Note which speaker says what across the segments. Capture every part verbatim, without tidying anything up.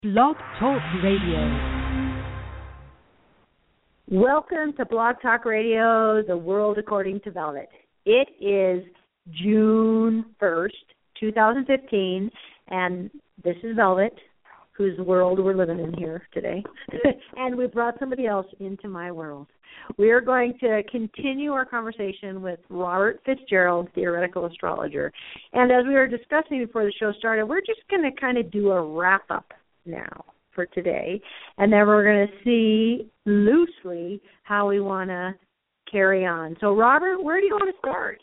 Speaker 1: Blog Talk Radio.
Speaker 2: Welcome to Blog Talk Radio, The World According to Velvet. It is June first, twenty fifteen, and this is Velvet, whose world we're living in here today. And we brought somebody else into my world. We are going to continue our conversation with Robert Fitzgerald, theoretical astrologer. And as we were discussing before the show started, we're just going to kind of do a wrap-up now for today, and then we're going to see loosely how we want to carry on. So, Robert, where do you want to start?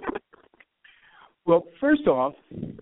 Speaker 3: Well, first off,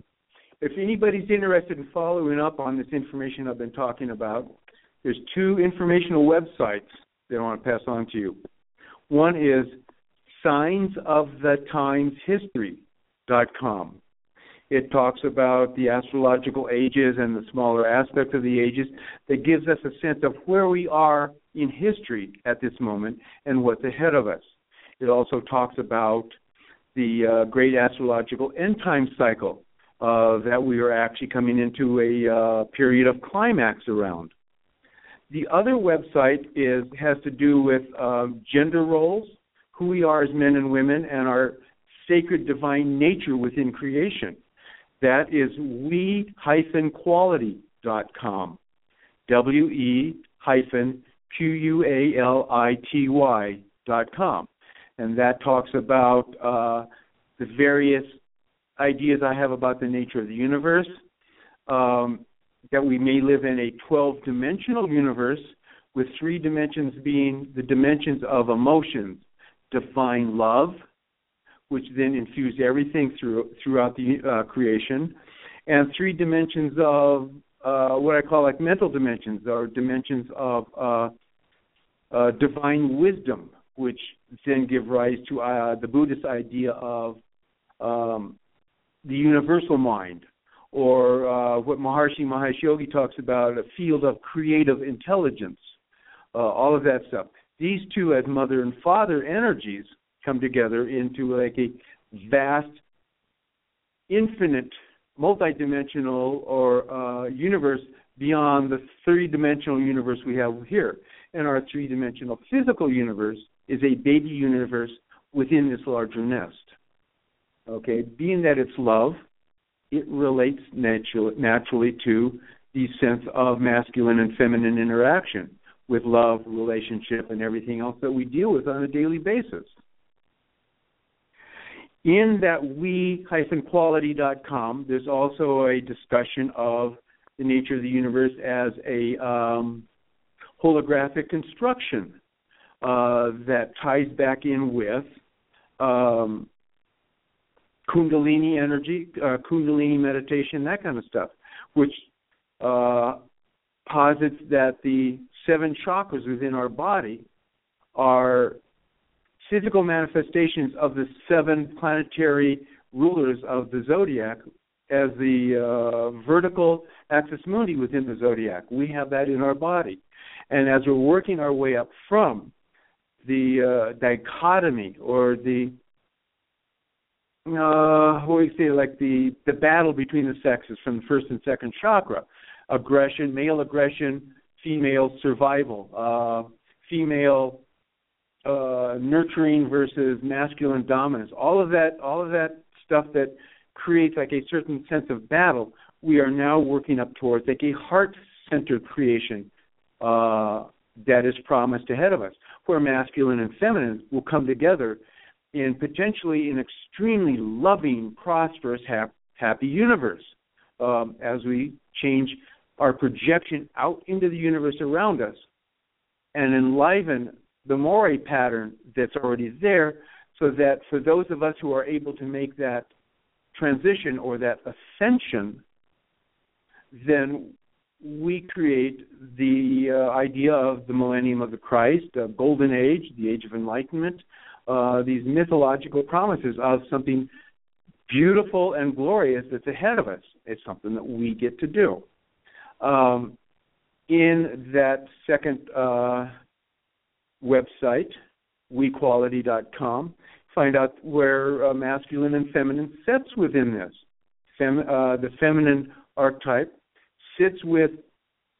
Speaker 3: if anybody's interested in following up on this information I've been talking about, there's two informational websites that I want to pass on to you. One is signs of the times history dot com. It talks about the astrological ages and the smaller aspects of the ages that gives us a sense of where we are in history at this moment and what's ahead of us. It also talks about the uh, great astrological end time cycle uh, that we are actually coming into a uh, period of climax around. The other website is has to do with uh, gender roles, who we are as men and women, and our sacred divine nature within creation. That is we dash quality dot com, W E hyphen Q U A L I T Y dot com. And that talks about uh, the various ideas I have about the nature of the universe, um, that we may live in a twelve-dimensional universe with three dimensions being the dimensions of emotions, divine love, which then infuse everything through, throughout the uh, creation, and three dimensions of uh, what I call like mental dimensions, or dimensions of uh, uh, divine wisdom, which then give rise to uh, the Buddhist idea of um, the universal mind, or uh, what Maharishi Mahesh Yogi talks about, a field of creative intelligence, uh, all of that stuff. These two, as mother and father energies, come together into like a vast, infinite, multidimensional or uh, universe beyond the three-dimensional universe we have here. And our three-dimensional physical universe is a baby universe within this larger nest. Okay, being that it's love, it relates natu- naturally to the sense of masculine and feminine interaction with love, relationship, and everything else that we deal with on a daily basis. In that we dash quality dot com, there's also a discussion of the nature of the universe as a um, holographic construction uh, that ties back in with um, Kundalini energy, uh, Kundalini meditation, that kind of stuff, which uh, posits that the seven chakras within our body are physical manifestations of the seven planetary rulers of the zodiac as the uh, vertical axis mundi within the zodiac. We have that in our body. And as we're working our way up from the uh, dichotomy or the, uh, what do you say, like the, the battle between the sexes from the first and second chakra, aggression, male aggression, female survival, uh, female Uh, nurturing versus masculine dominance, all of that, all of that stuff that creates like a certain sense of battle, we are now working up towards like a heart-centered creation uh, that is promised ahead of us, where masculine and feminine will come together in potentially an extremely loving, prosperous, hap- happy universe um, as we change our projection out into the universe around us and enliven the moire pattern that's already there, so that for those of us who are able to make that transition or that ascension, then we create the uh, idea of the millennium of the Christ, the golden age, the age of enlightenment, uh, these mythological promises of something beautiful and glorious that's ahead of us. It's something that we get to do. Um, in that second uh, website, we quality dot com, find out where uh, masculine and feminine sits within this. Fem, uh, the feminine archetype sits with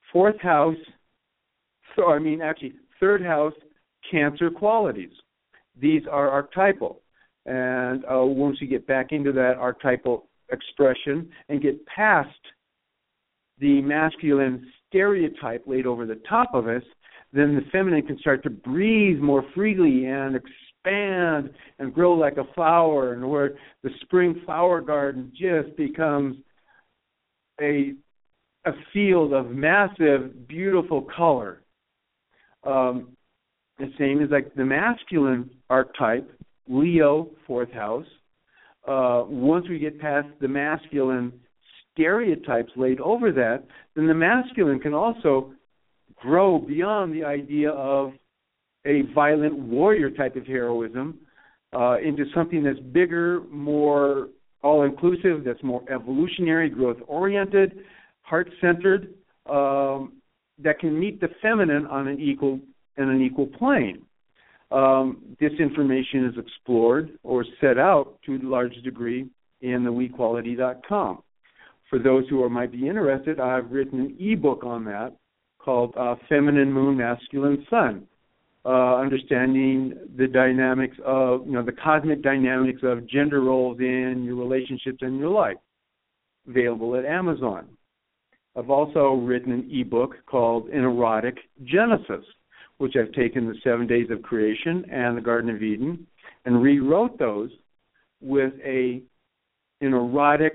Speaker 3: Fourth house, so I mean actually third house, Cancer qualities. These are archetypal. And uh, once you get back into that archetypal expression and get past the masculine stereotype laid over the top of us, then the feminine can start to breathe more freely and expand and grow like a flower, and where the spring flower garden just becomes a a field of massive, beautiful color. Um, the same as like the masculine archetype, Leo, fourth house. Uh, once we get past the masculine stereotypes laid over that, then the masculine can also grow beyond the idea of a violent warrior type of heroism uh, into something that's bigger, more all-inclusive, that's more evolutionary, growth-oriented, heart-centered, um, that can meet the feminine on an equal in an equal plane. Um, this information is explored or set out to a large degree in the we quality dot com. For those who are, might be interested, I've written an e-book on that called uh, Feminine Moon, Masculine Sun, uh, understanding the dynamics of, you know, the cosmic dynamics of gender roles in your relationships and your life, available at Amazon. I've also written an e-book called An Erotic Genesis, which I've taken the Seven Days of Creation and the Garden of Eden and rewrote those with a an erotic,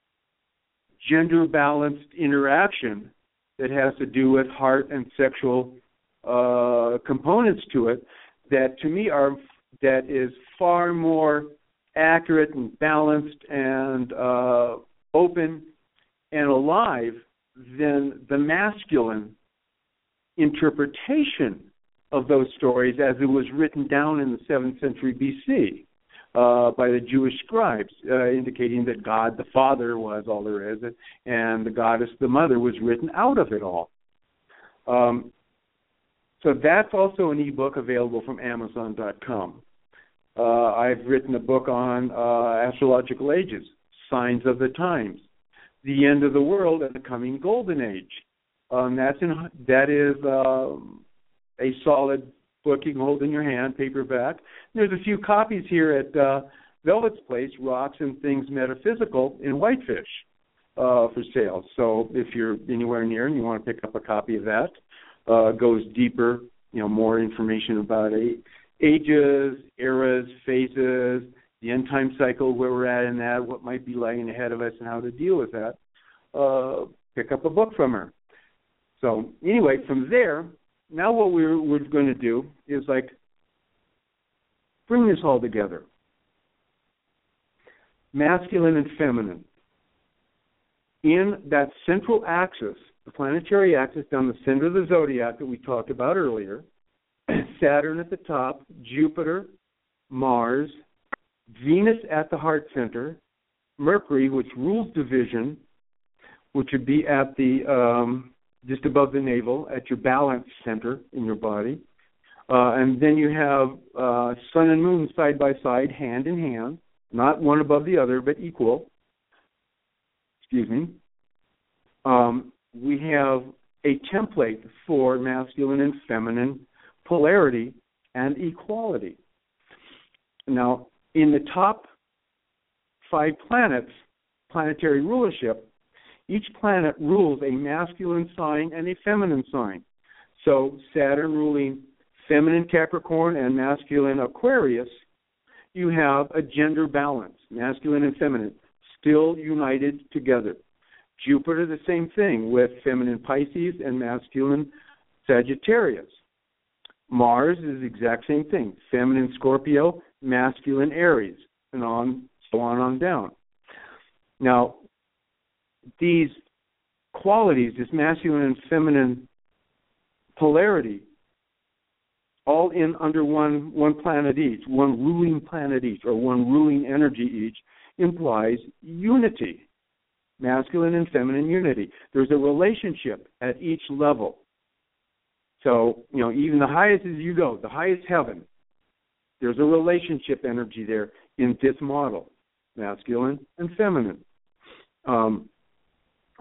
Speaker 3: gender-balanced interaction that has to do with heart and sexual uh, components to it that, to me, are that is far more accurate and balanced and uh, open and alive than the masculine interpretation of those stories as it was written down in the seventh century B C uh, by the Jewish scribes, uh, indicating that God the Father was all there is, and the goddess the Mother was written out of it all. Um, so that's also an e-book available from Amazon dot com. Uh, I've written a book on uh, astrological ages, signs of the times, the end of the world, and the coming golden age. Um, that's in, that is um, a solid book you can hold in your hand, paperback. There's a few copies here at uh, Velvet's Place, Rocks and Things Metaphysical in Whitefish uh, for sale. So if you're anywhere near and you want to pick up a copy of that, uh, goes deeper, you know, more information about ages, eras, phases, the end time cycle, where we're at in that, what might be lying ahead of us, and how to deal with that. Uh, pick up a book from her. So anyway, from there, now what we're, we're going to do is like bring this all together. Masculine and feminine. In that central axis, the planetary axis down the center of the zodiac that we talked about earlier, Saturn at the top, Jupiter, Mars, Venus at the heart center, Mercury, which rules division, which would be at the um, just above the navel, at your balance center in your body. Uh, and then you have uh, sun and moon side by side, hand in hand, not one above the other, but equal. Excuse me. Um, we have a template for masculine and feminine polarity and equality. Now, in the top five planets, planetary rulership, each planet rules a masculine sign and a feminine sign. So Saturn ruling feminine Capricorn and masculine Aquarius, you have a gender balance, masculine and feminine, still united together. Jupiter, the same thing, with feminine Pisces and masculine Sagittarius. Mars is the exact same thing, feminine Scorpio, masculine Aries, and on so on on down. Now, these qualities, this masculine and feminine polarity, all in under one one planet each, one ruling planet each, or one ruling energy each, implies unity, masculine and feminine unity. There's a relationship at each level. So, you know, even the highest as you go, the highest heaven, there's a relationship energy there in this model, masculine and feminine. Um,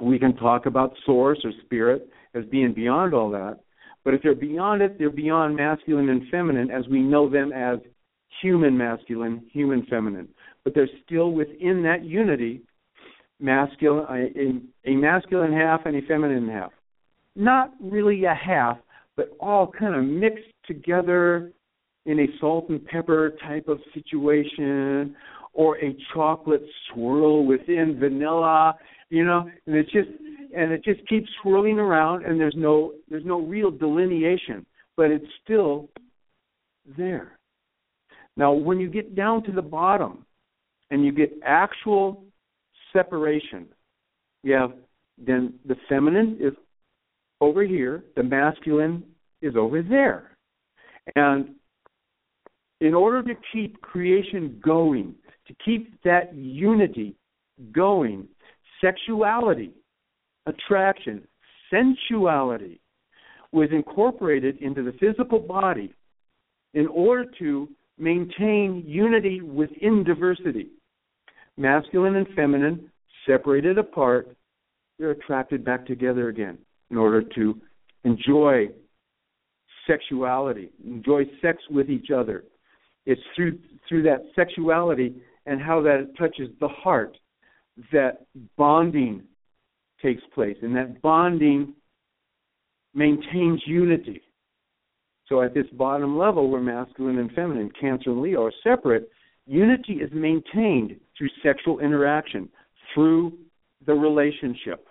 Speaker 3: We can talk about source or spirit as being beyond all that. But if they're beyond it, they're beyond masculine and feminine as we know them as human masculine, human feminine. But they're still within that unity, masculine, a, a masculine half and a feminine half. Not really a half, but all kind of mixed together in a salt and pepper type of situation, or a chocolate swirl within vanilla, you know, and it just and it just keeps swirling around, and there's no there's no real delineation, but it's still there. Now, when you get down to the bottom and you get actual separation, you have then the feminine is over here, the masculine is over there. And in order to keep creation going, to keep that unity going, sexuality, attraction, sensuality was incorporated into the physical body in order to maintain unity within diversity. Masculine and feminine, separated apart, they're attracted back together again in order to enjoy sexuality, enjoy sex with each other. It's through through that sexuality and how that touches the heart that bonding takes place, and that bonding maintains unity. So at this bottom level where masculine and feminine, Cancer and Leo, are separate, unity is maintained through sexual interaction, through the relationship.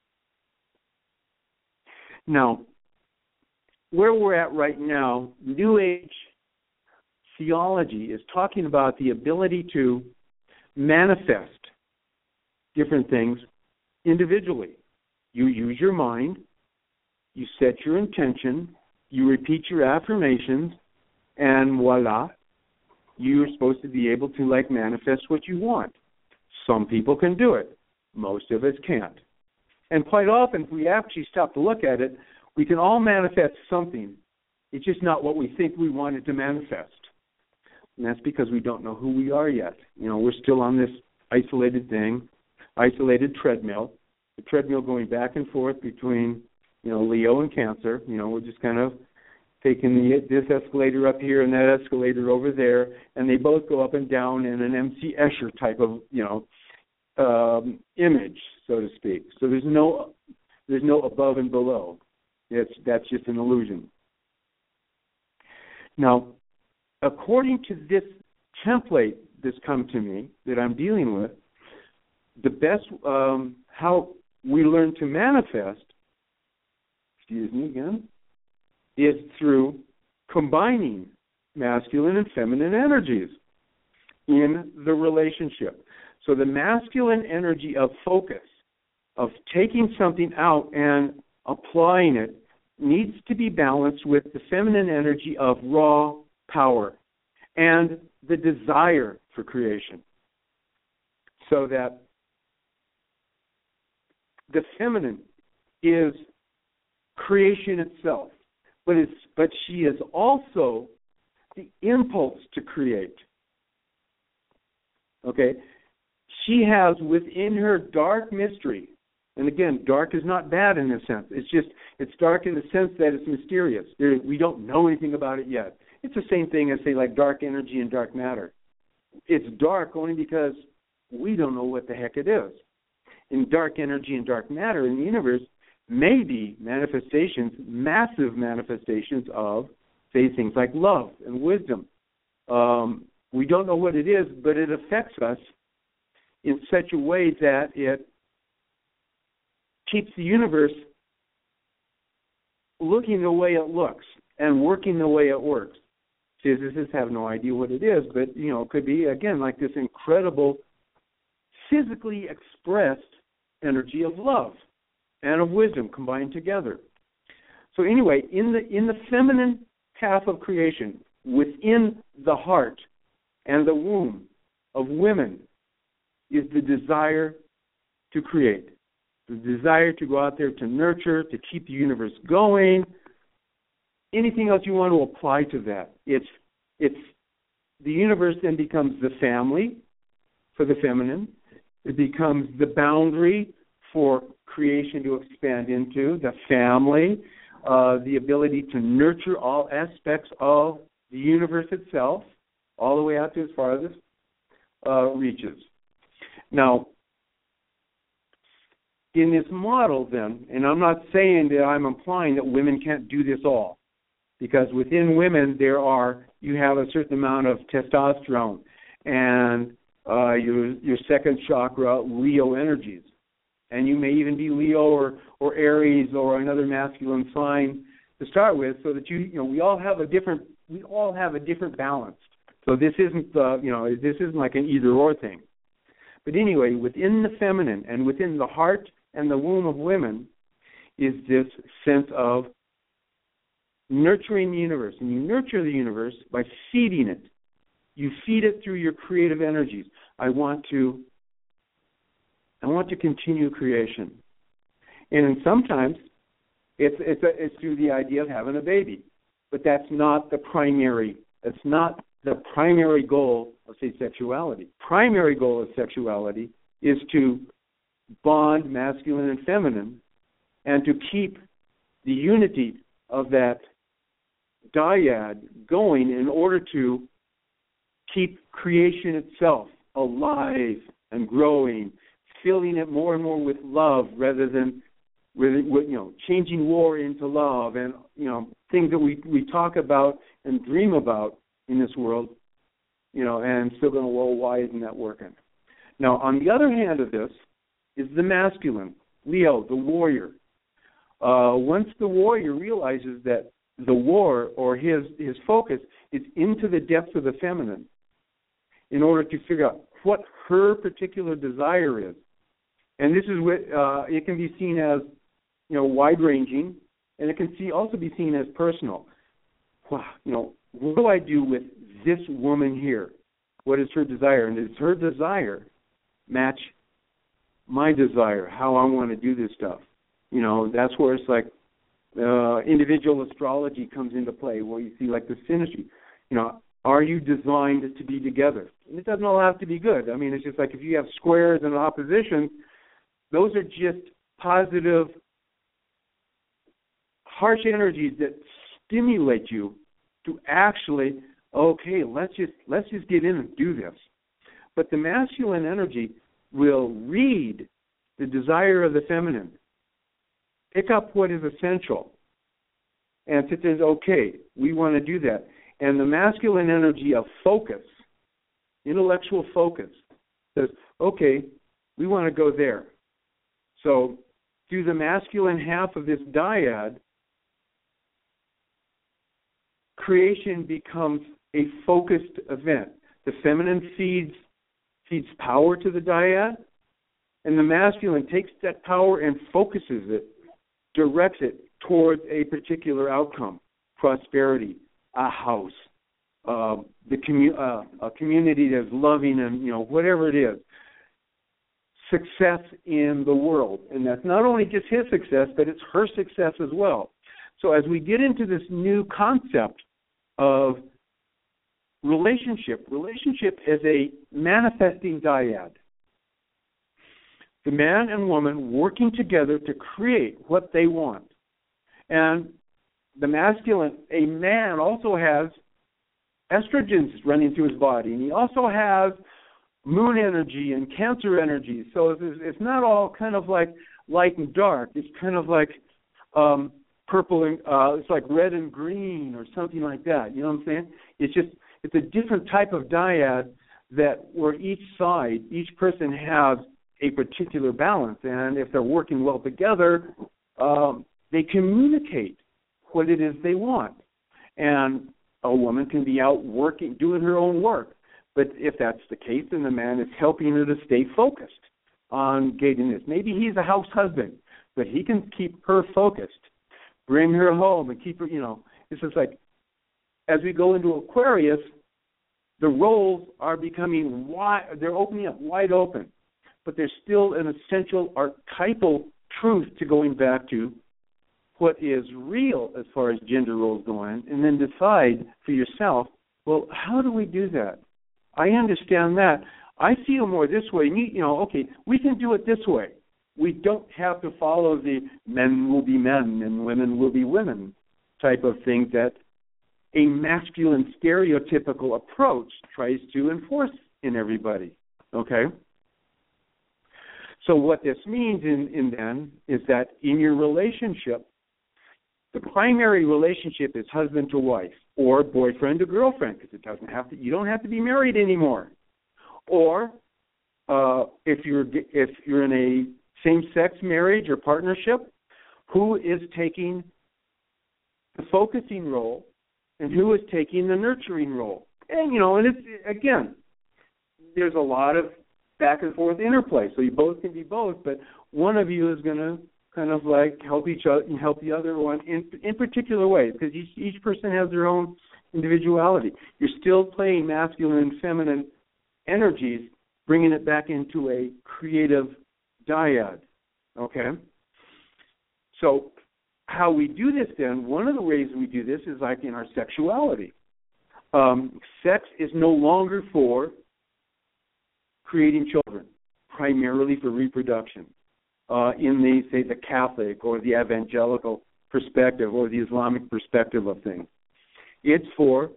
Speaker 3: Now, where we're at right now, New Age theology is talking about the ability to manifest different things individually. You use your mind, you set your intention, you repeat your affirmations, and voila, you're supposed to be able to like manifest what you want. Some people can do it. Most of us can't. And quite often, if we actually stop to look at it, we can all manifest something. It's just not what we think we wanted to manifest. And that's because we don't know who we are yet. You know, we're still on this isolated thing, isolated treadmill, the treadmill going back and forth between, you know, Leo and Cancer. You know, we're just kind of taking the, this escalator up here and that escalator over there, and they both go up and down in an M C Escher type of, you know, um, image, so to speak. So there's no there's no above and below. It's, that's just an illusion. Now, according to this template that's come to me that I'm dealing with, the best um, how we learn to manifest, excuse me again, is through combining masculine and feminine energies in the relationship. So the masculine energy of focus, of taking something out and applying it, needs to be balanced with the feminine energy of raw power and the desire for creation. So that the feminine is creation itself, but it's but she is also the impulse to create. Okay? She has within her dark mystery, and again, dark is not bad in this sense. It's just, it's dark in the sense that it's mysterious. There, we don't know anything about it yet. It's the same thing as, say, like dark energy and dark matter. It's dark only because we don't know what the heck it is. In dark energy and dark matter in the universe may be manifestations, massive manifestations of, say, things like love and wisdom. Um, we don't know what it is, but it affects us in such a way that it keeps the universe looking the way it looks and working the way it works. Physicists have no idea what it is, but, you know, it could be, again, like this incredible physically expressed energy of love and of wisdom combined together. So anyway, in the in the feminine half of creation, within the heart and the womb of women, is the desire to create, the desire to go out there to nurture, to keep the universe going. Anything else you want to apply to that? It's it's the universe then becomes the family for the feminine. It becomes the boundary for creation to expand into, the family, uh, the ability to nurture all aspects of the universe itself, all the way out to as far as it uh, reaches. Now, in this model then, and I'm not saying that I'm implying that women can't do this all, because within women there are, you have a certain amount of testosterone and uh, your your second chakra, Leo energies. And you may even be Leo or, or Aries or another masculine sign to start with, so that you you know we all have a different we all have a different balance. So this isn't uh, you know this isn't like an either or thing. But anyway, within the feminine and within the heart and the womb of women is this sense of nurturing the universe, and you nurture the universe by feeding it. You feed it through your creative energies. I want to I want to continue creation. And sometimes it's it's, a, it's through the idea of having a baby. But that's not the primary, that's not the primary goal of, say, sexuality. Primary goal of sexuality is to bond masculine and feminine and to keep the unity of that dyad going in order to keep creation itself alive and growing, filling it more and more with love rather than with, with you know changing war into love and you know things that we we talk about and dream about in this world, you know, and still going, well, why isn't that working? Now, on the other hand of this is the masculine, Leo, the warrior. Uh, once the warrior realizes that the war or his his focus is into the depths of the feminine in order to figure out what her particular desire is. And this is what uh, it can be seen as, you know, wide-ranging, and it can see also be seen as personal. Wow, you know, what do I do with this woman here? What is her desire? And does her desire match my desire, how I want to do this stuff? You know, that's where it's like uh, individual astrology comes into play, where you see like the synergy. You know, are you designed to be together? And it doesn't all have to be good. I mean, it's just like if you have squares and oppositions, those are just positive, harsh energies that stimulate you to actually, okay, let's just let's just get in and do this. But the masculine energy will read the desire of the feminine, pick up what is essential, and it says, okay, we want to do that. And the masculine energy of focus, intellectual focus, says, okay, we want to go there. So through the masculine half of this dyad, creation becomes a focused event. The feminine feeds feeds power to the dyad, and the masculine takes that power and focuses it, directs it towards a particular outcome, prosperity, a house, uh, the commu- uh, a community that's loving and, you know, whatever it is, success in the world. And that's not only just his success, but it's her success as well. So as we get into this new concept of relationship, relationship is a manifesting dyad. The man and woman working together to create what they want. And the masculine, a man also has estrogens running through his body, and he also has moon energy and Cancer energy. So it's, it's not all kind of like light and dark. It's kind of like um, purple and uh, it's like red and green or something like that. You know what I'm saying? It's just it's a different type of dyad that where each side, each person has a particular balance, and if they're working well together, um, they communicate what it is they want. And a woman can be out working, doing her own work. But if that's the case, then the man is helping her to stay focused on getting this. Maybe he's a house husband, but he can keep her focused, bring her home, and keep her, you know. It's just like, as we go into Aquarius, the roles are becoming wide, they're opening up wide open. But there's still an essential archetypal truth to going back to what is real as far as gender roles go on, and then decide for yourself, well, how do we do that? I understand that. I feel more this way. You, you know, okay, we can do it this way. we don't have to follow the men will be men and women will be women type of thing that a masculine stereotypical approach tries to enforce in everybody, okay? So what this means in, in then is that in your relationship, the primary relationship is husband to wife or boyfriend to girlfriend, because it doesn't have to, you don't have to be married anymore. Or uh, if you're if you're in a same-sex marriage or partnership, who is taking the focusing role and who is taking the nurturing role? And, you know, and it's, again, there's a lot of back and forth interplay. So you both can be both, but one of you is going to kind of like help each other and help the other one in in particular ways, because each each person has their own individuality. You're still playing masculine and feminine energies, bringing it back into a creative dyad, okay? So how we do this then, one of the ways we do this is like in our sexuality. Um, sex is no longer for creating children, primarily for reproduction. Uh, in the, say, the Catholic or the evangelical perspective or the Islamic perspective of things. It's for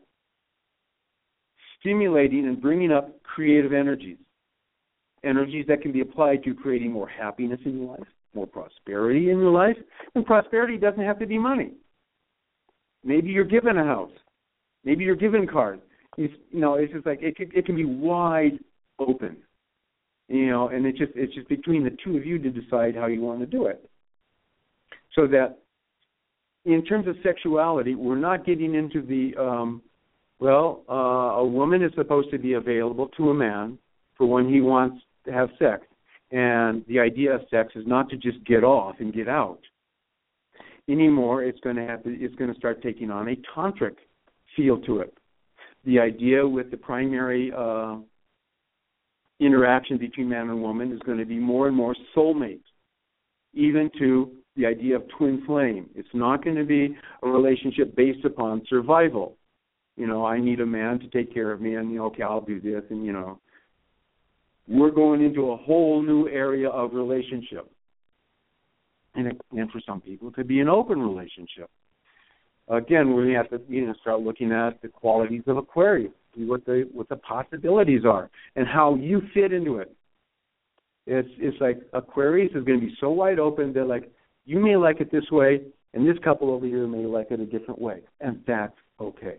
Speaker 3: stimulating and bringing up creative energies, energies that can be applied to creating more happiness in your life, more prosperity in your life. And prosperity doesn't have to be money. Maybe you're given a house. Maybe you're given cars. It's, you know, it's just like it can, it can be wide open. You know, and it's just it's just between the two of you to decide how you want to do it. So that in terms of sexuality, we're not getting into the, um, well, uh, a woman is supposed to be available to a man for when he wants to have sex. And the idea of sex is not to just get off and get out. Anymore, it's going to have to, it's going to start taking on a tantric feel to it. The idea with the primary uh, interaction between man and woman is going to be more and more soulmate, even to the idea of twin flame. It's not going to be a relationship based upon survival. You know, I need a man to take care of me, and, you know, okay, I'll do this, and, you know. We're going into a whole new area of relationship. And, it, and for some people, it could be an open relationship. Again, we have to, you know, start looking at the qualities of Aquarius, see what the what the possibilities are, and how you fit into it. It's it's like Aquarius is going to be so wide open that, like, you may like it this way, and this couple over here may like it a different way, and that's okay.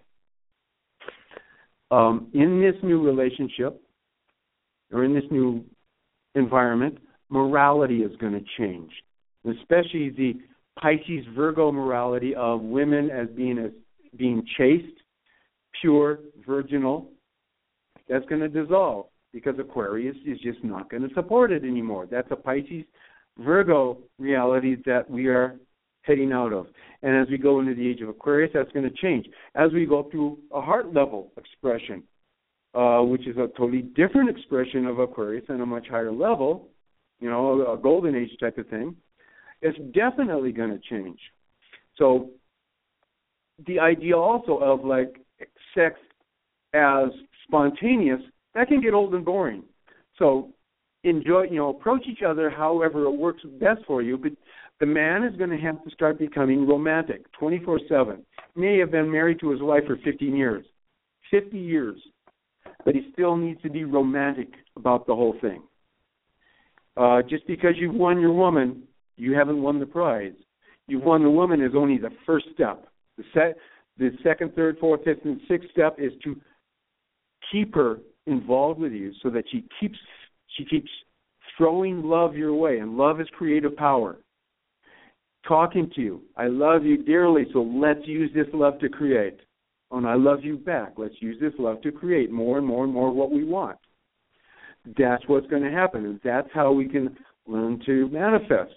Speaker 3: Um, in this new relationship, or in this new environment, morality is going to change, especially the Pisces Virgo morality of women as being as being chaste, pure, virginal. That's going to dissolve because Aquarius is just not going to support it anymore. That's a Pisces Virgo reality that we are heading out of. And as we go into the age of Aquarius, that's going to change. As we go through a heart level expression, uh, which is a totally different expression of Aquarius and a much higher level, you know, a golden age type of thing, it's definitely going to change. So the idea also of, like, sex as spontaneous, that can get old and boring. So enjoy, you know, approach each other however it works best for you, but the man is going to have to start becoming romantic twenty-four seven. He may have been married to his wife for fifteen years, fifty years, but he still needs to be romantic about the whole thing. Uh, just because you've won your woman, you haven't won the prize. You've won the woman is only the first step. The, se- the second, third, fourth, fifth, and sixth step is to keep her involved with you so that she keeps she keeps throwing love your way, and love is creative power. Talking to you, I love you dearly, so let's use this love to create. Oh, and I love you back. Let's use this love to create more and more and more what we want. That's what's going to happen, and that's how we can learn to manifest.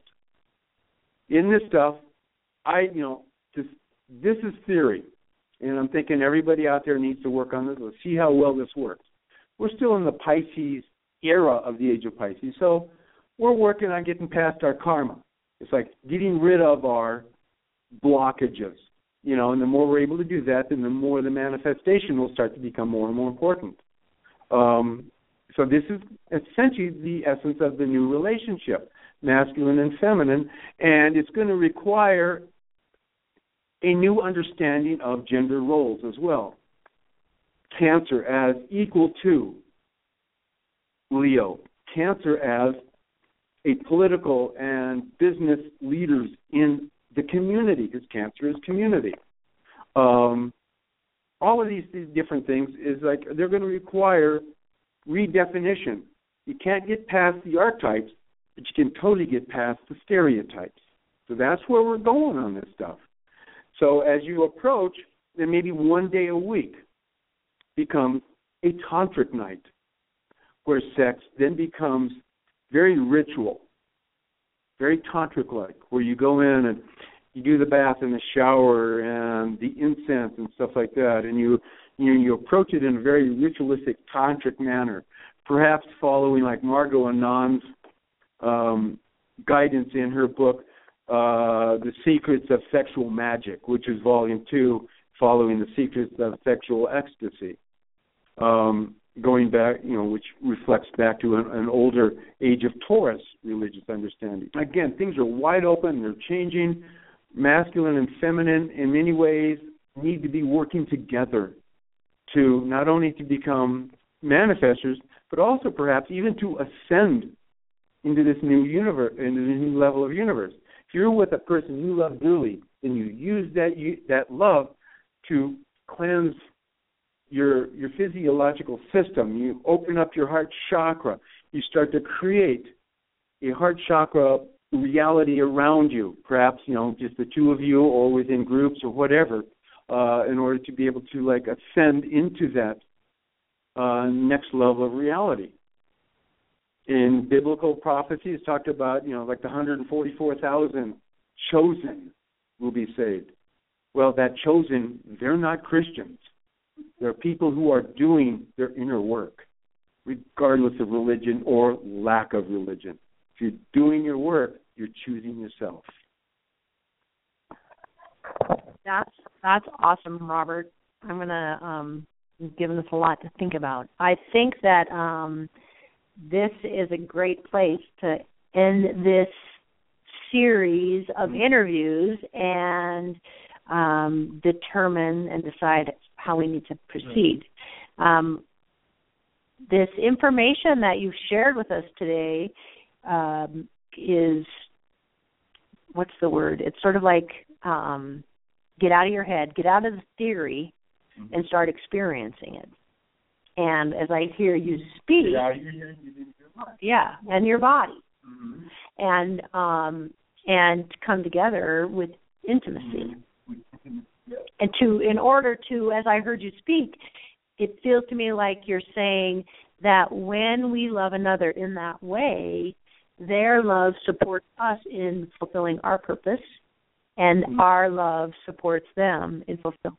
Speaker 3: In this stuff, I, you know, this, this is theory, and I'm thinking everybody out there needs to work on this. Let's see how well this works. We're still in the Pisces era of the age of Pisces, so we're working on getting past our karma. It's like getting rid of our blockages, you know, and the more we're able to do that, then the more the manifestation will start to become more and more important. Um, so this is essentially the essence of the new relationship. masculine and feminine, and it's going to require a new understanding of gender roles as well. Cancer as equal to Leo. Cancer as a political and business leaders in the community, because Cancer is community. Um, all of these, these different things is like they're going to require redefinition. You can't get past the archetypes, but you can totally get past the stereotypes. So that's where we're going on this stuff. So as you approach, then maybe one day a week becomes a tantric night, where sex then becomes very ritual, very tantric-like, where you go in and you do the bath and the shower and the incense and stuff like that, and you you, you approach it in a very ritualistic tantric manner, perhaps following like Margot Anand's um, guidance in her book, uh, The Secrets of Sexual Magic, which is volume two, following The Secrets of Sexual Ecstasy. Um, going back, you know, which reflects back to an, an older age of Taurus religious understanding. Again, things are wide open, they're changing. Masculine and feminine, in many ways, need to be working together to not only to become manifestors, but also perhaps even to ascend into this new universe, into this new level of universe. If you're with a person you love dearly, then you use that you, that love to cleanse your your physiological system. You open up your heart chakra. You start to create a heart chakra reality around you, perhaps, you know, just the two of you or within groups or whatever, uh, in order to be able to, like, ascend into that uh, next level of reality. In biblical prophecy, it's talked about, you know, like the one hundred forty-four thousand chosen will be saved. Well, that chosen, they're not Christians. They're people who are doing their inner work, regardless of religion or lack of religion. If you're doing your work, you're choosing yourself.
Speaker 2: That's that's awesome, Robert. I'm gonna um, give this a lot to think about. I think that um, this is a great place to end this series of interviews and um, determine and decide how we need to proceed. Um, this information that you've shared with us today um, is, what's the word? It's sort of like um, get out of your head, get out of the theory, mm-hmm. and start experiencing it. And as I hear you speak,
Speaker 3: get out of your head, get into your body.
Speaker 2: Yeah, and your body,
Speaker 3: mm-hmm.
Speaker 2: and um, and come together with intimacy.
Speaker 3: Mm-hmm.
Speaker 2: And to, in order to, as I heard you speak, it feels to me like you're saying that when we love another in that way, their love supports us in fulfilling our purpose, and mm-hmm. our love supports them in fulfilling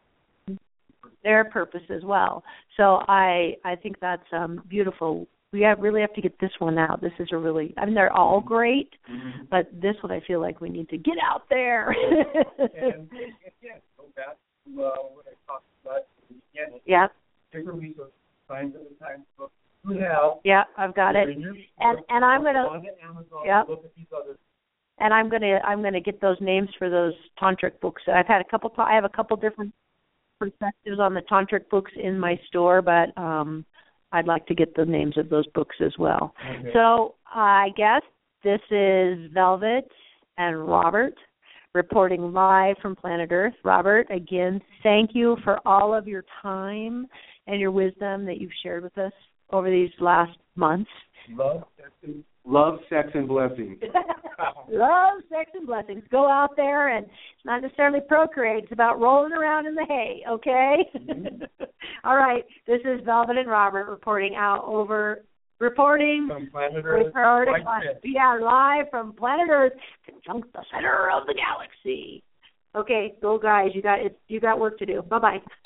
Speaker 2: their purpose as well. So I I think that's um, beautiful. We have, really have to get this one out. This is a really, I mean, they're all great, mm-hmm. but this one I feel like we need to get out there.
Speaker 3: and again, go back to uh, what I talked about at the beginning.
Speaker 2: Yeah.
Speaker 3: Take a resource, find the Times book. You have.
Speaker 2: Yeah, I've got it. And and I'm gonna. Yeah.
Speaker 3: Look at these others.
Speaker 2: And I'm gonna I'm gonna get those names for those tantric books. I've had a couple. I have a couple different perspectives on the tantric books in my store, but um. I'd like to get the names of those books as well. Okay. So I guess this is Velvet and Robert reporting live from planet Earth. Robert, again, thank you for all of your time and your wisdom that you've shared with us over these last months.
Speaker 3: Love, sex, and, love, sex, and blessings.
Speaker 2: Love, sex, and blessings. Go out there and it's not necessarily procreate. It's about rolling around in the hay, okay? Mm-hmm. All right. This is Velvet and Robert reporting out over, reporting
Speaker 3: from planet Earth.
Speaker 2: Reporting, yeah, live from planet Earth, the center of the galaxy. Okay, go guys. You got it. You got work to do. Bye bye.